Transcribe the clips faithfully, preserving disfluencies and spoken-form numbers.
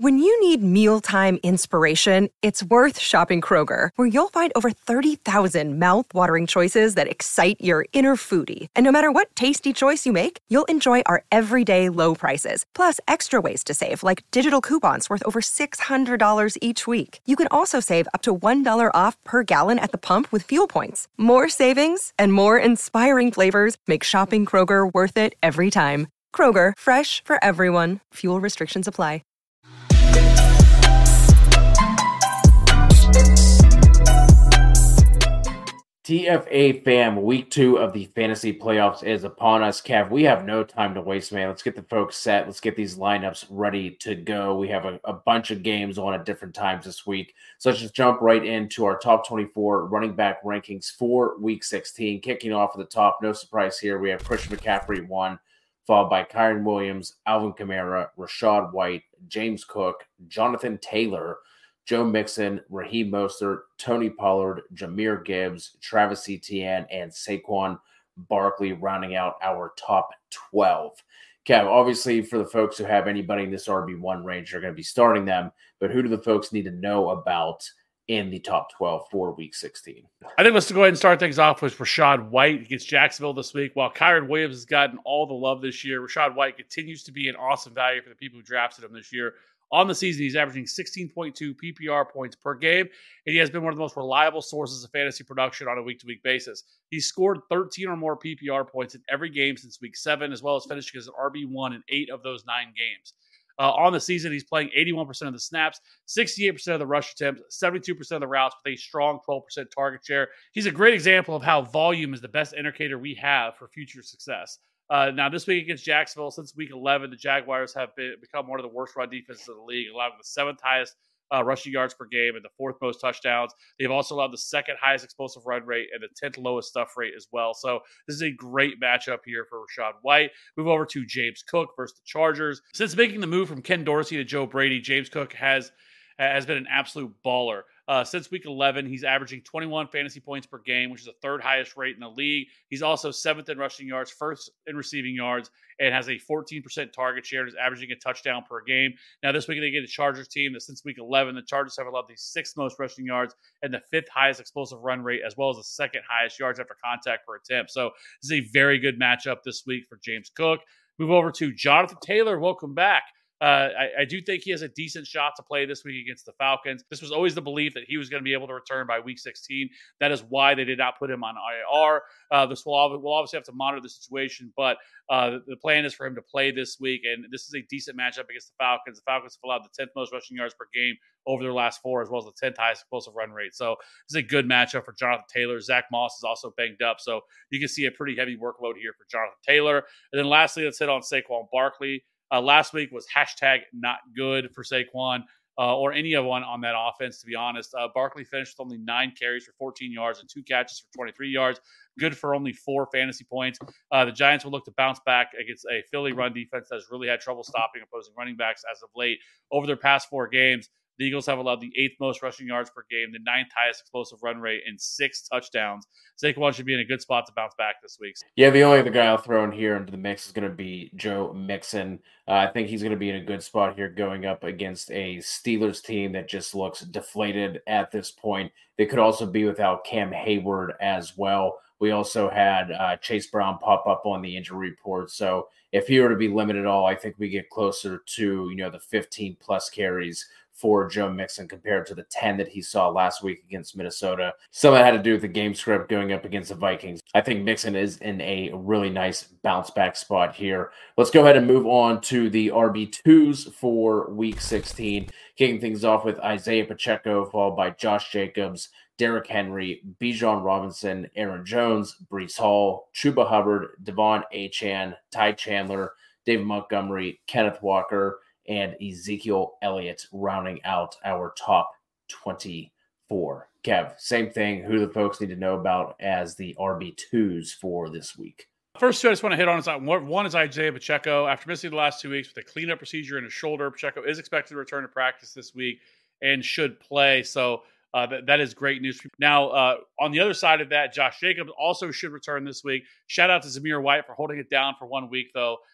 When you need mealtime inspiration, it's worth shopping Kroger, where you'll find over thirty thousand mouth-watering choices that excite your inner foodie. And no matter what tasty choice you make, you'll enjoy our everyday low prices, plus extra ways to save, like digital coupons worth over six hundred dollars each week. You can also save up to one dollar off per gallon at the pump with fuel points. More savings and more inspiring flavors make shopping Kroger worth it every time. Kroger, fresh for everyone. Fuel restrictions apply. T F A fam, week two of the fantasy playoffs is upon us. Kev, we have no time to waste, man. Let's get the folks set. Let's get these lineups ready to go. We have a, a bunch of games on at different times this week. So let's just jump right into our top twenty-four running back rankings for week sixteen. Kicking off at the top, no surprise here. We have Christian McCaffrey one, followed by Kyren Williams, Alvin Kamara, Rachaad White, James Cook, Jonathan Taylor, Joe Mixon, Raheem Mostert, Tony Pollard, Jahmyr Gibbs, Travis Etienne, and Saquon Barkley rounding out our top twelve. Kev, obviously for the folks who have anybody in this R B one range, they're going to be starting them, but who do the folks need to know about in the top twelve for week sixteen? I think let's go ahead and start things off with Rachaad White against Jacksonville this week. While Kyren Williams has gotten all the love this year, Rachaad White continues to be an awesome value for the people who drafted him this year. On the season, he's averaging sixteen point two P P R points per game, and he has been one of the most reliable sources of fantasy production on a week-to-week basis. He's scored thirteen or more P P R points in every game since week seven, as well as finishing as an R B one in eight of those nine games. Uh, on the season, he's playing eighty-one percent of the snaps, sixty-eight percent of the rush attempts, seventy-two percent of the routes with a strong twelve percent target share. He's a great example of how volume is the best indicator we have for future success. Uh, now, this week against Jacksonville, since week eleven, the Jaguars have been, become one of the worst run defenses in the league, allowing the seventh highest uh, rushing yards per game and the fourth most touchdowns. They've also allowed the second highest explosive run rate and the tenth lowest stuff rate as well. So this is a great matchup here for Rachaad White. Move over to James Cook versus the Chargers. Since making the move from Ken Dorsey to Joe Brady, James Cook has has been an absolute baller. Uh, since week eleven, he's averaging twenty-one fantasy points per game, which is the third highest rate in the league. He's also seventh in rushing yards, first in receiving yards, and has a fourteen percent target share and is averaging a touchdown per game. Now, this week they get a Chargers team that since week eleven, the Chargers have allowed the sixth most rushing yards and the fifth highest explosive run rate, as well as the second highest yards after contact per attempt. So this is a very good matchup this week for James Cook. Move over to Jonathan Taylor. Welcome back. Uh, I, I do think he has a decent shot to play this week against the Falcons. This was always the belief that he was going to be able to return by week sixteen. That is why they did not put him on I R. Uh, this will we'll obviously have to monitor the situation, but uh, the plan is for him to play this week, and this is a decent matchup against the Falcons. The Falcons have allowed the tenth most rushing yards per game over their last four, as well as the tenth highest explosive run rate. So this is a good matchup for Jonathan Taylor. Zach Moss is also banged up, so you can see a pretty heavy workload here for Jonathan Taylor. And then lastly, let's hit on Saquon Barkley. Uh, last week was hashtag not good for Saquon uh, or anyone on that offense, to be honest. Uh, Barkley finished with only nine carries for fourteen yards and two catches for twenty-three yards. Good for only four fantasy points. Uh, the Giants will look to bounce back against a Philly run defense that has really had trouble stopping opposing running backs as of late. Over their past four games, the Eagles have allowed the eighth most rushing yards per game, the ninth highest explosive run rate, and six touchdowns. Saquon should be in a good spot to bounce back this week. Yeah, the only other guy I'll throw in here into the mix is going to be Joe Mixon. Uh, I think he's going to be in a good spot here going up against a Steelers team that just looks deflated at this point. They could also be without Cam Hayward as well. We also had uh, Chase Brown pop up on the injury report. So if he were to be limited at all, I think we get closer to, you know, the fifteen plus carries for Joe Mixon compared to the ten that he saw last week against Minnesota. Some of that had to do with the game script going up against the Vikings. I think Mixon is in a really nice bounce back spot here. Let's go ahead and move on to the R B twos for week sixteen. Kicking things off with Isaiah Pacheco, followed by Josh Jacobs, Derrick Henry, Bijan Robinson, Aaron Jones, Breece Hall, Chuba Hubbard, Devon Achane, Ty Chandler, David Montgomery, Kenneth Walker, and Ezekiel Elliott rounding out our top twenty-four. Kev, same thing. Who do the folks need to know about as the R B twos for this week? First two I just want to hit on is one is Isaiah Pacheco. After missing the last two weeks with a cleanup procedure in his shoulder, Pacheco is expected to return to practice this week and should play. So uh, that, that is great news. Now, uh, on the other side of that, Josh Jacobs also should return this week. Shout out to Zamir White for holding it down for one week, though.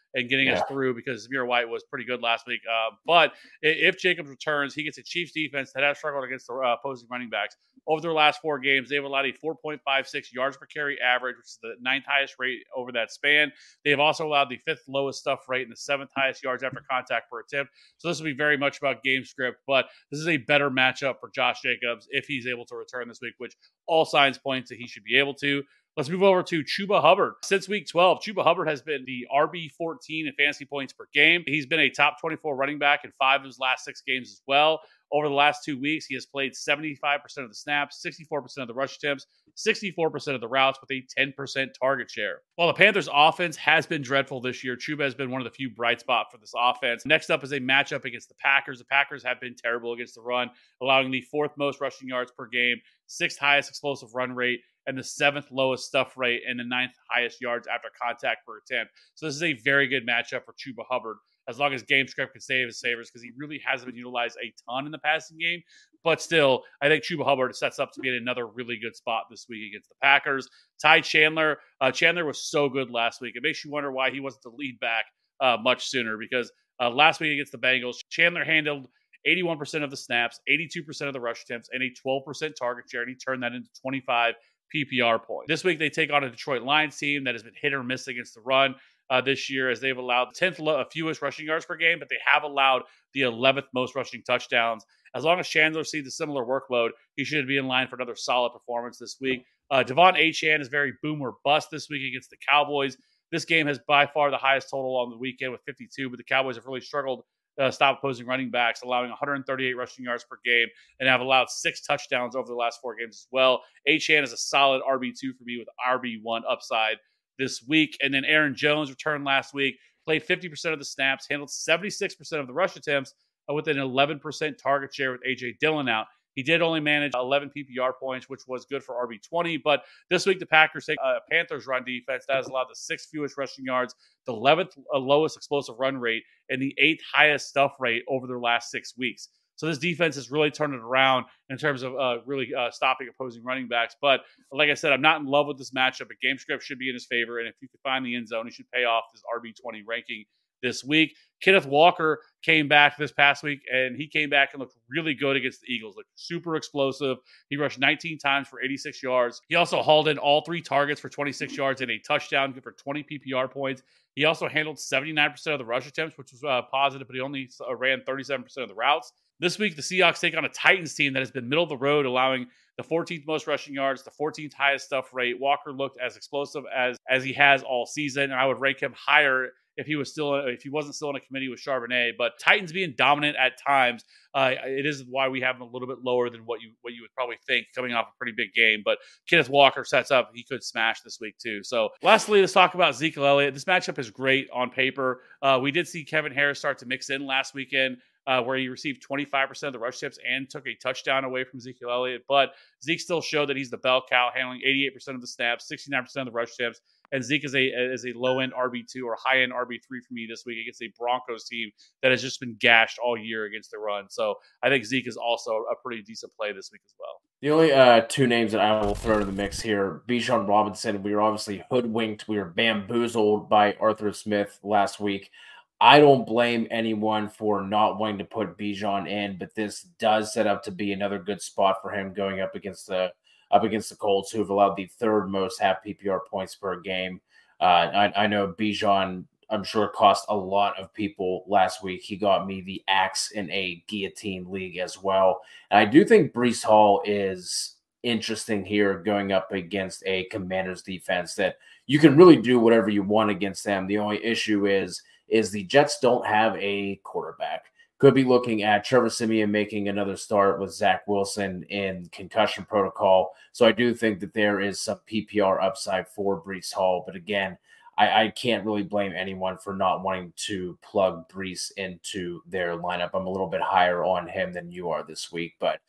and getting Yeah. us through because Zamir White was pretty good last week. Uh, but if Jacobs returns, he gets a Chiefs defense that has struggled against the uh, opposing running backs. Over their last four games, they've allowed a four point five six yards per carry average, which is the ninth highest rate over that span. They've also allowed the fifth lowest stuff rate and the seventh highest yards after contact per attempt. So this will be very much about game script, but this is a better matchup for Josh Jacobs if he's able to return this week, which all signs point to he should be able to. Let's move over to Chuba Hubbard. Since week twelve, Chuba Hubbard has been the R B fourteen in fantasy points per game. He's been a top twenty-four running back in five of his last six games as well. Over the last two weeks, he has played seventy-five percent of the snaps, sixty-four percent of the rush attempts, sixty-four percent of the routes with a ten percent target share. While the Panthers' offense has been dreadful this year, Chuba has been one of the few bright spots for this offense. Next up is a matchup against the Packers. The Packers have been terrible against the run, allowing the fourth most rushing yards per game, sixth highest explosive run rate, and the seventh lowest stuff rate, and the ninth highest yards after contact per attempt. So this is a very good matchup for Chuba Hubbard, as long as game script can save his savers, because he really hasn't been utilized a ton in the passing game. But still, I think Chuba Hubbard sets up to be in another really good spot this week against the Packers. Ty Chandler. Uh, Chandler was so good last week. It makes you wonder why he wasn't the lead back uh, much sooner, because uh, last week against the Bengals, Chandler handled eighty-one percent of the snaps, eighty-two percent of the rush attempts, and a twelve percent target share, and he turned that into twenty-five P P R points. This week, they take on a Detroit Lions team that has been hit or miss against the run uh, this year, as they've allowed the tenth lo- fewest rushing yards per game, but they have allowed the eleventh most rushing touchdowns. As long as Chandler sees a similar workload, he should be in line for another solid performance this week. Uh, Devon Achane is very boom or bust this week against the Cowboys. This game has by far the highest total on the weekend with fifty-two, but the Cowboys have really struggled Uh, stop opposing running backs, allowing one hundred thirty-eight rushing yards per game, and have allowed six touchdowns over the last four games as well. Achane is a solid R B two for me with R B one upside this week. And then Aaron Jones returned last week, played fifty percent of the snaps, handled seventy-six percent of the rush attempts uh, with an eleven percent target share with A J Dillon out. He did only manage eleven P P R points, which was good for R B twenty. But this week, the Packers take a Panthers run defense that has allowed the sixth fewest rushing yards, the eleventh lowest explosive run rate, and the eighth highest stuff rate over their last six weeks. So this defense has really turned it around in terms of uh, really uh, stopping opposing running backs. But like I said, I'm not in love with this matchup. But game script should be in his favor. And if you can find the end zone, he should pay off his R B twenty ranking this week. Kenneth Walker came back this past week, and he came back and looked really good against the Eagles. Looked super explosive. He rushed nineteen times for eighty-six yards. He also hauled in all three targets for twenty-six yards and a touchdown, good for twenty P P R points. He also handled seventy-nine percent of the rush attempts, which was uh, positive, but he only uh, ran thirty-seven percent of the routes. This week, the Seahawks take on a Titans team that has been middle of the road, allowing the fourteenth most rushing yards, the fourteenth highest stuff rate. Walker looked as explosive as as he has all season, and I would rank him higher if he was still if he wasn't still in a committee with Charbonnet. But Titans being dominant at times, uh, it is why we have him a little bit lower than what you what you would probably think coming off a pretty big game. But Kenneth Walker sets up; he could smash this week too. So, lastly, let's talk about Zeke Elliott. This matchup is great on paper. Uh, we did see Kevin Harris start to mix in last weekend, Uh, where he received twenty-five percent of the rush tips and took a touchdown away from Ezekiel Elliott. But Zeke still showed that he's the bell cow, handling eighty-eight percent of the snaps, sixty-nine percent of the rush tips. And Zeke is a is a low-end R B two or high-end R B three for me this week against a Broncos team that has just been gashed all year against the run. So I think Zeke is also a pretty decent play this week as well. The only uh, two names that I will throw in the mix here, Bijan Robinson. We were obviously hoodwinked. We were bamboozled by Arthur Smith last week. I don't blame anyone for not wanting to put Bijan in, but this does set up to be another good spot for him going up against the up against the Colts, who have allowed the third most half P P R points per game. Uh, I, I know Bijan, I'm sure, cost a lot of people last week. He got me the axe in a guillotine league as well. And I do think Breece Hall is interesting here going up against a Commanders defense that you can really do whatever you want against them. The only issue is is the Jets don't have a quarterback. Could be looking at Trevor Siemian making another start with Zach Wilson in concussion protocol. So I do think that there is some P P R upside for Breece Hall. But again, I, I can't really blame anyone for not wanting to plug Breece into their lineup. I'm a little bit higher on him than you are this week. But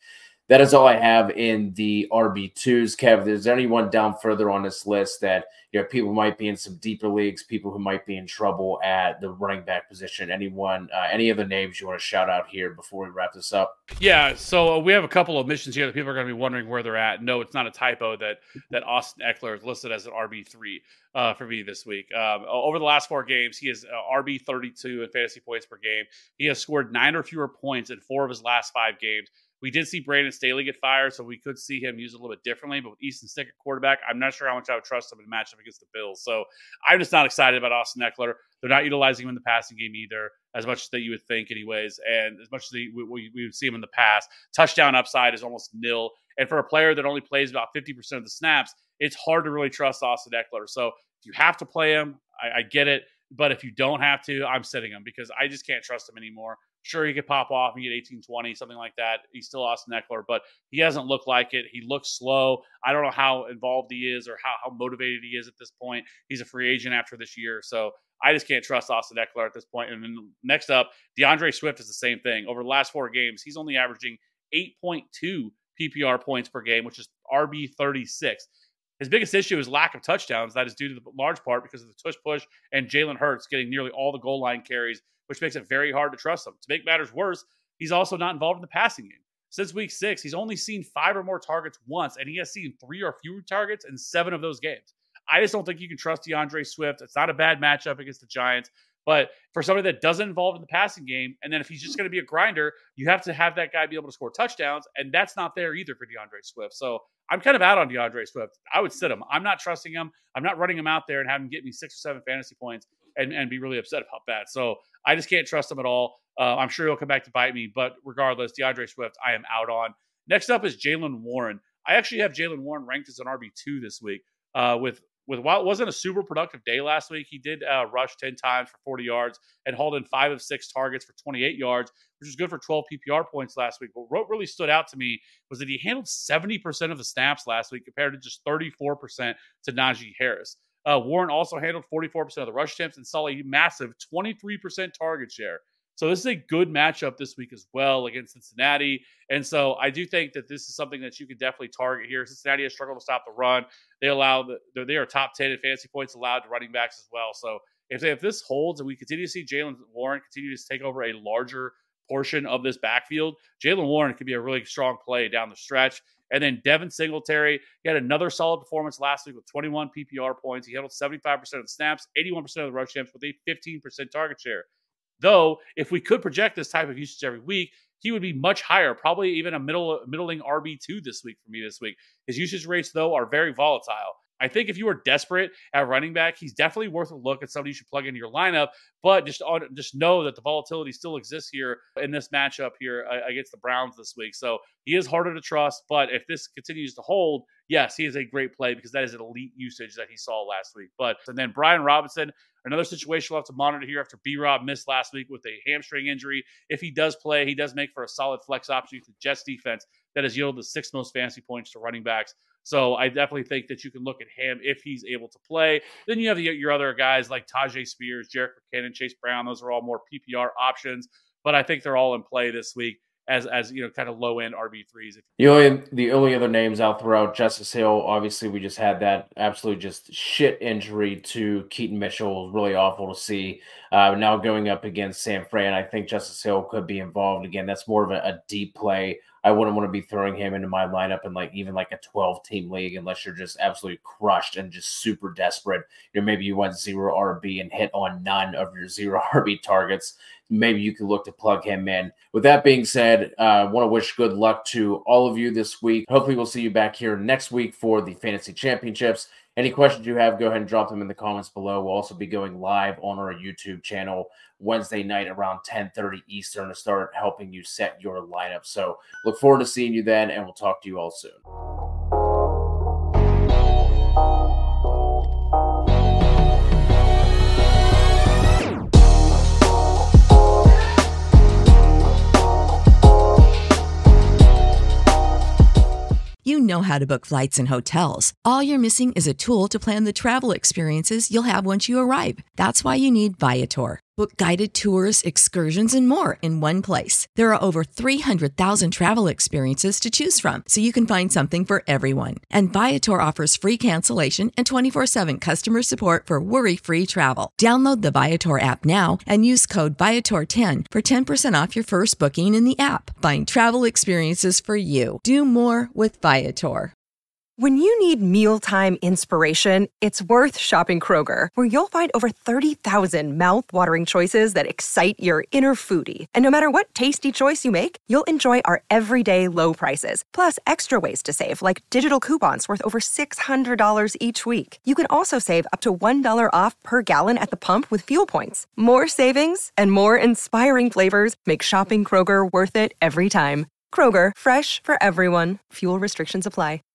that is all I have in the R B twos. Kev, is there anyone down further on this list that, you know, people might be in some deeper leagues, people who might be in trouble at the running back position? Anyone, uh, any other names you want to shout out here before we wrap this up? Yeah, so uh, we have a couple of missions here that people are going to be wondering where they're at. No, it's not a typo that that Austin Ekeler is listed as an R B three uh, for me this week. Um, over the last four games, he is uh, R B thirty-two in fantasy points per game. He has scored nine or fewer points in four of his last five games. We did see Brandon Staley get fired, so we could see him use it a little bit differently. But with Easton Stick at quarterback, I'm not sure how much I would trust him in a matchup against the Bills. So I'm just not excited about Austin Ekeler. They're not utilizing him in the passing game either, as much as that you would think anyways, and as much as we, we, we would see him in the past. Touchdown upside is almost nil. And for a player that only plays about fifty percent of the snaps, it's hard to really trust Austin Ekeler. So if you have to play him, I, I get it. But if you don't have to, I'm sitting him because I just can't trust him anymore. Sure, he could pop off and get eighteen, twenty, something like that. He's still Austin Ekeler, but he hasn't looked like it. He looks slow. I don't know how involved he is or how, how motivated he is at this point. He's a free agent after this year, so I just can't trust Austin Ekeler at this point. And then next up, DeAndre Swift is the same thing. Over the last four games, he's only averaging eight point two P P R points per game, which is R B thirty-six. His biggest issue is lack of touchdowns. That is due to the large part because of the tush push and Jalen Hurts getting nearly all the goal line carries, which makes it very hard to trust him. To make matters worse, he's also not involved in the passing game. Since week six, he's only seen five or more targets once, and he has seen three or fewer targets in seven of those games. I just don't think you can trust DeAndre Swift. It's not a bad matchup against the Giants, but for somebody that doesn't involve in the passing game, and then if he's just going to be a grinder, you have to have that guy be able to score touchdowns, and that's not there either for DeAndre Swift. So I'm kind of out on DeAndre Swift. I would sit him. I'm not trusting him. I'm not running him out there and having him get me six or seven fantasy points and, and be really upset about that. So I just can't trust him at all. Uh, I'm sure he'll come back to bite me, but regardless, DeAndre Swift, I am out on. Next up is Jaylen Warren. I actually have Jaylen Warren ranked as an R B two this week. Uh, with with while it wasn't a super productive day last week, he did uh, rush ten times for forty yards and hauled in five of six targets for twenty-eight yards, which was good for twelve P P R points last week. But what really stood out to me was that he handled seventy percent of the snaps last week compared to just thirty-four percent to Najee Harris. Uh, Warren also handled forty-four percent of the rush attempts and saw a massive twenty-three percent target share. So this is a good matchup this week as well against Cincinnati. And so I do think that this is something that you could definitely target here. Cincinnati has struggled to stop the run. They allow the, they are top ten in fantasy points allowed to running backs as well. So if, they, if this holds and we continue to see Jaylen Warren continue to take over a larger portion of this backfield, Jaylen Warren could be a really strong play down the stretch. And then Devin Singletary, he had another solid performance last week with twenty-one P P R points. He handled seventy-five percent of the snaps, eighty-one percent of the rush attempts with a fifteen percent target share. Though, if we could project this type of usage every week, he would be much higher, probably even a middle middling R B two this week for me this week. His usage rates, though, are very volatile. I think if you are desperate at running back, he's definitely worth a look at somebody you should plug into your lineup. But just on, just know that the volatility still exists here in this matchup here uh, against the Browns this week. So he is harder to trust. But if this continues to hold, yes, he is a great play because that is an elite usage that he saw last week. But and then Brian Robinson, another situation we'll have to monitor here after B-Rob missed last week with a hamstring injury. If he does play, he does make for a solid flex option to the Jets defense that has yielded the sixth most fantasy points to running backs. So I definitely think that you can look at him if he's able to play. Then you have the, your other guys like Tajay Spears, Jerick McKinnon, Chase Brown. Those are all more P P R options, but I think they're all in play this week as, as you know, kind of low-end R B threes. The only, the only other names I'll throw out, Justice Hill, obviously we just had that absolute just shit injury to Keaton Mitchell. It was really awful to see. Uh, now going up against San Fran, I think Justice Hill could be involved. Again, that's more of a, a deep play. I wouldn't want to be throwing him into my lineup in like even like a twelve-team league unless you're just absolutely crushed and just super desperate. You know, maybe you went zero R B and hit on none of your zero R B targets. Maybe you could look to plug him in. With that being said, I uh, want to wish good luck to all of you this week. Hopefully we'll see you back here next week for the Fantasy Championships. Any questions you have, go ahead and drop them in the comments below. We'll also be going live on our YouTube channel Wednesday night around ten thirty Eastern to start helping you set your lineup. So look forward to seeing you then, and we'll talk to you all soon. You know how to book flights and hotels. All you're missing is a tool to plan the travel experiences you'll have once you arrive. That's why you need Viator. Book guided tours, excursions, and more in one place. There are over three hundred thousand travel experiences to choose from, so you can find something for everyone. And Viator offers free cancellation and twenty-four seven customer support for worry-free travel. Download the Viator app now and use code Viator ten for ten percent off your first booking in the app. Find travel experiences for you. Do more with Viator. When you need mealtime inspiration, it's worth shopping Kroger, where you'll find over thirty thousand mouth-watering choices that excite your inner foodie. And no matter what tasty choice you make, you'll enjoy our everyday low prices, plus extra ways to save, like digital coupons worth over six hundred dollars each week. You can also save up to one dollar off per gallon at the pump with fuel points. More savings and more inspiring flavors make shopping Kroger worth it every time. Kroger, fresh for everyone. Fuel restrictions apply.